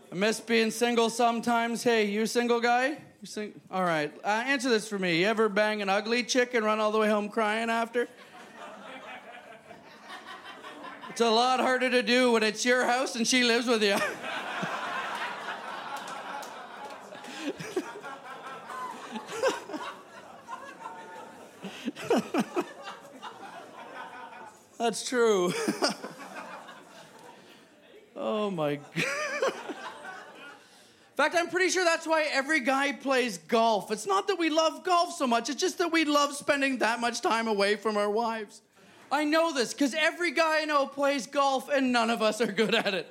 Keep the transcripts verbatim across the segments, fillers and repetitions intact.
I miss being single sometimes. Hey, you a single guy? You sing- all right, uh, answer this for me. You ever bang an ugly chick and run all the way home crying after? It's a lot harder to do when it's your house and she lives with you. That's true. Oh my God. In fact, I'm pretty sure that's why every guy plays golf. It's not that we love golf so much, it's just that we love spending that much time away from our wives. I know this because every guy I know plays golf and none of us are good at it.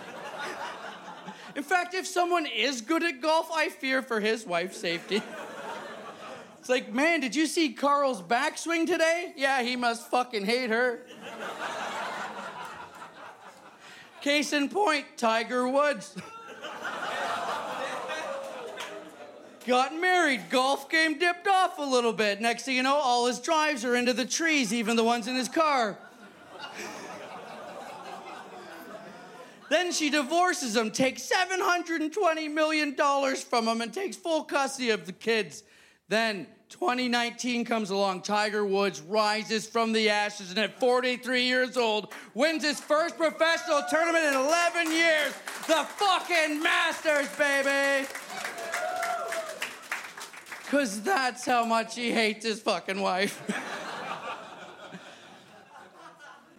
In fact, if someone is good at golf, I fear for his wife's safety. It's like, man, did you see Carl's backswing today? Yeah, he must fucking hate her. Case in point, Tiger Woods. Got married, golf game dipped off a little bit. Next thing you know, all his drives are into the trees, even the ones in his car. Then she divorces him, takes seven hundred twenty million dollars from him, and takes full custody of the kids. Then twenty nineteen comes along, Tiger Woods rises from the ashes, and at forty-three years old, wins his first professional tournament in eleven years. The fucking Masters, baby! Because that's how much he hates his fucking wife.